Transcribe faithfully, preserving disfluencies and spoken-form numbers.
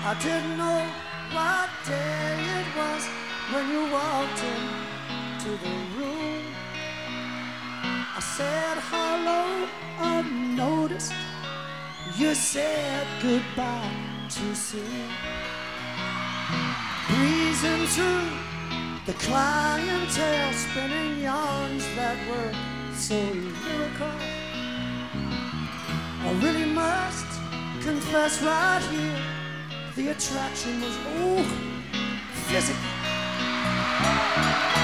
I didn't know what day it was when you walked into the room. I said hello unnoticed. You said goodbye too soon. Breezing through the clientele, spinning yarns that were so lyrical. I really must confess right here, the attraction was, oh, physical.